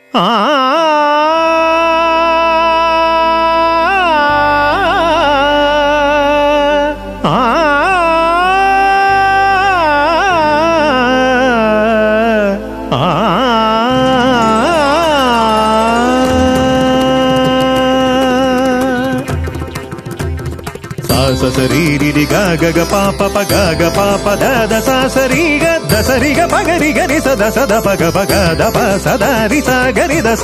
ససరీరి గగ పాప పగ పాప దద ససరి గ సరి గ పగరి గరి సద సద పగ పగ దప సదరి సగరి దస.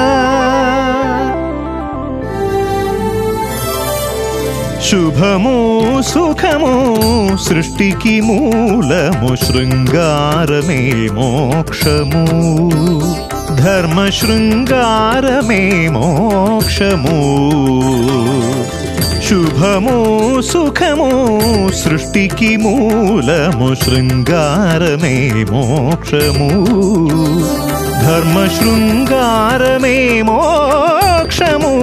శుభము సుఖము సృష్టికి మూలము శృంగారమే మోక్షము. ధర్మ శృంగారమే మోక్షము. శుభము సుఖము సృష్టికి మూలము శృంగారమే మోక్షము. ధర్మ శృంగారమే మోక్షము.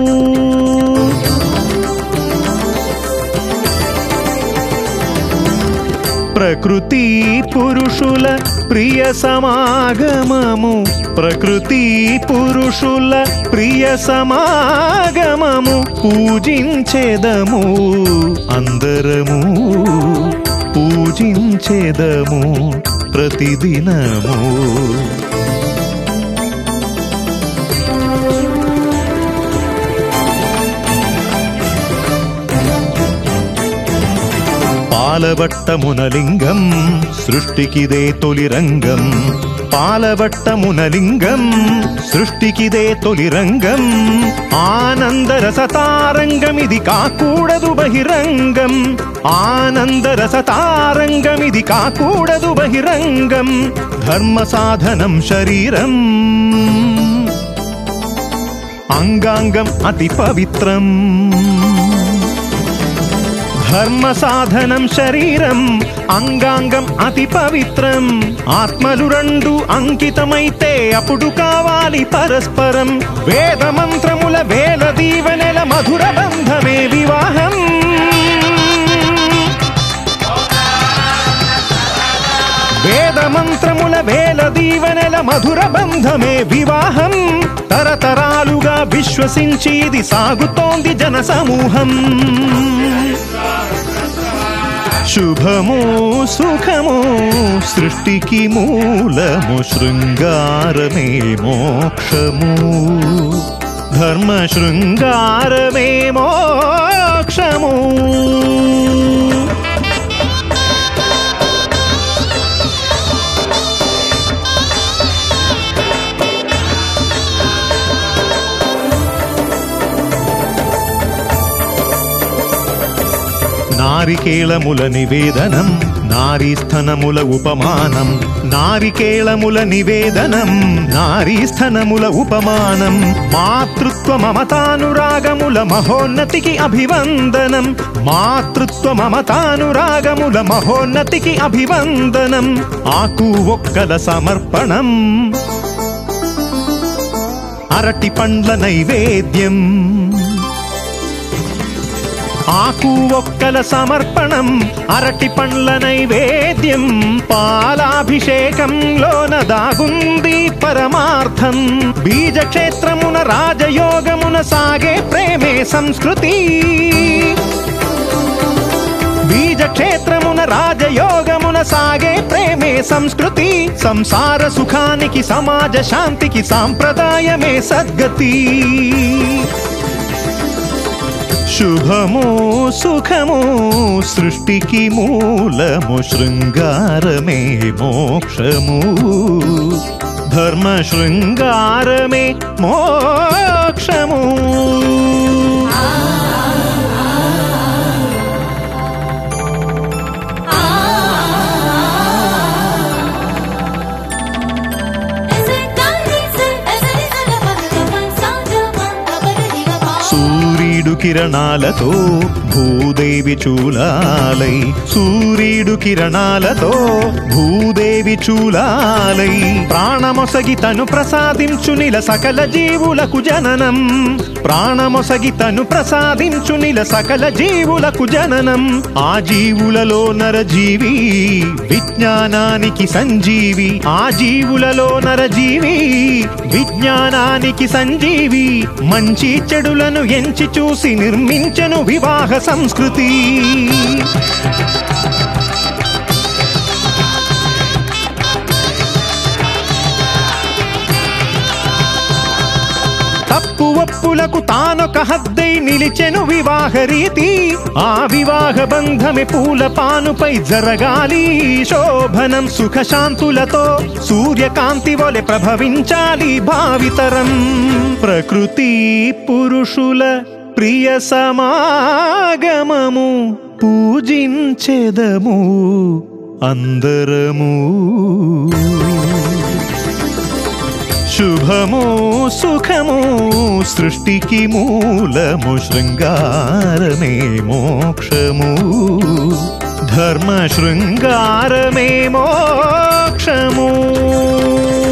ప్రకృతి పురుషుల ప్రియ సమాగమము. ప్రకృతి పురుషుల ప్రియ సమాగమము పూజించెదము అందరము. పూజించెదము ప్రతిదినము. పాలవట్టమునలింగం సృష్టికిదే తొలి రంగం. పాలవట్టమునలింగం సృష్టికిదే తొలి రంగం. ఆనందరసతారంగమిది కాకూడదు బహిరంగం. ఆనందరసతారంగమిది కాకూడదు బహిరంగం. ధర్మ సాధనం శరీరం. అంగాంగం అతి పవిత్రం. ధర్మ సాధనం శరీరం. అంగాంగం అతి పవిత్రం. ఆత్మలు రెండు అంకితమైతే అప్పుడు కావాలి పరస్పరం. వేద మంత్రముల వేల దీవెనల మధుర బంధమే వివాహం. వేద మంత్రముల వేల దీవెనల మధుర బంధమే వివాహం. తరతరాలుగా విశ్వసించి ఇది సాగుతోంది జన సమూహం. శుభము సుఖము సృష్టికి మూలము శృంగారమే మోక్షము. ధర్మ శృంగారమే మోక్షము. నారికేళముల నివేదనం నారీస్థనముల ఉపమానం. నారికేళముల నివేదనం నారీస్థనముల ఉపమానం. మాతృత్వ మమతానురాగముల మహోన్నతికి అభివందనం. మాతృత్వ మమతానురాగముల మహోన్నతికి అభివందనం. ఆకు ఒక్కల సమర్పణం. అరటి పండ్ల నైవేద్యం. ఆకు ఒక్కల సమర్పణం. అరటి పండ్ల నైవేద్యం. పాలాభిషేకంలోన దాగుంది పరమార్థం. బీజక్షేత్రమున రాజయోగమున సాగే ప్రేమే సంస్కృతి. బీజక్షేత్రమున రాజయోగమున సాగే ప్రేమే సంస్కృతి. సంసార సుఖానికి సమాజ శాంతికి సాంప్రదాయమే సద్గతి. శుభము సుఖము సృష్టికి మూలము శృంగారమే మోక్షము. ధర్మ శృంగారమే మోక్షము. కిరణాలతో భూదేవి చూలాలై, సూర్యుడు కిరణాలతో భూదేవి చూలాలై, ప్రాణమొసగి తను ప్రసాదించునిల సకల జీవులకు జననం, ప్రాణమొసగి తను ప్రసాదించునిల సకల జీవులకు జననం. ఆ జీవులలో నరజీవి విజ్ఞానానికి సంజీవి, ఆ జీవులలో నరజీవి విజ్ఞానానికి సంజీవి, మంచి చెడులను ఎంచి చూసి నిర్మించెను వివాహ సంస్కృతి. తప్పు ఒప్పులకు తానొక హద్దై నిలిచెను వివాహ రీతి, ఆ వివాహ బంధమే పూల పానుపై జరగాలి శోభనం, సుఖశాంతులతో సూర్యకాంతి వలె ప్రభవించాలి భావితరం. ప్రకృతి పురుషుల ప్రియ సమాగమము పూజించెదము అందరము. శుభము సుఖము సృష్టికి మూలము, శృంగారమే మోక్షము, ధర్మ శృంగారమే మోక్షము.